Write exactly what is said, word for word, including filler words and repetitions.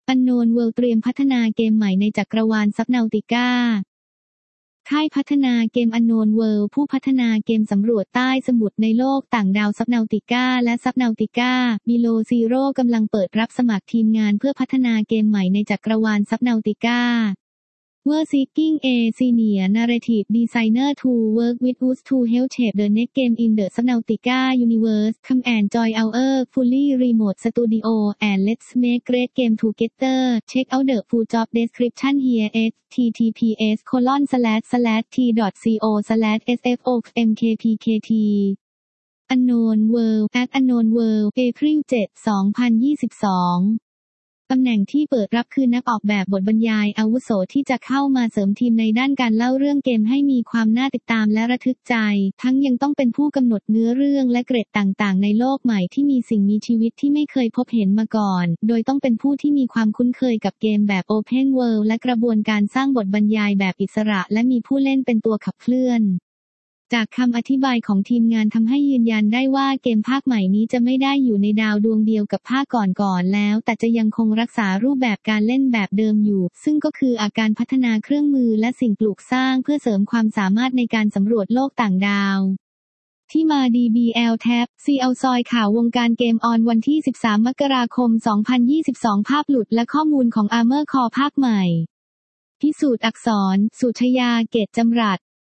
Unknown World เตรียมพัฒนาเกมใหม่ในจักรวาล Subnautica ค่ายพัฒนาเกม Unknown World ผู้พัฒนาเกมสำรวจใต้สมุทรในโลกต่างดาว Subnautica และ Subnautica Below Zero กำลังเปิดรับสมัครทีมงานเพื่อพัฒนาเกมใหม่ในจักรวาล Subnautica We're seeking a senior narrative designer to work with us to help shape the next game in the Subnautica universe. Come and join our fully remote studio and let's make great game together. Check out the full job description here at https colon slash slash t.co slash sfokmkpkt. Unknown World at Unknown World April เจ็ด สองพันยี่สิบสองตำแหน่งที่เปิดรับคือนักออกแบบบทบรรยายอาวุโสที่จะเข้ามาเสริมทีมในด้านการเล่าเรื่องเกมให้มีความน่าติดตามและระทึกใจทั้งยังต้องเป็นผู้กำหนดเนื้อเรื่องและเกร็ดต่างๆในโลกใหม่ที่มีสิ่งมีชีวิตที่ไม่เคยพบเห็นมาก่อนโดยต้องเป็นผู้ที่มีความคุ้นเคยกับเกมแบบ Open World และกระบวนการสร้างบทบรรยายแบบอิสระและมีผู้เล่นเป็นตัวขับเคลื่อนจากคำอธิบายของทีมงานทำให้ยืนยันได้ว่าเกมภาคใหม่นี้จะไม่ได้อยู่ในดาวดวงเดียวกับภาคก่อนๆแล้วแต่จะยังคงรักษารูปแบบการเล่นแบบเดิมอยู่ซึ่งก็คืออาการพัฒนาเครื่องมือและสิ่งปลูกสร้างเพื่อเสริมความสามารถในการสำรวจโลกต่างดาวที่มา ดี บี แอล Tab ซี แอล ซอยข่าววงการเกมออนวันที่สิบสามมกราคมสองพันยี่สิบสองภาพหลุดและข้อมูลของ Armored Core ภาคใหม่พิสูจน์อักษรสุชยาเกตจำรัด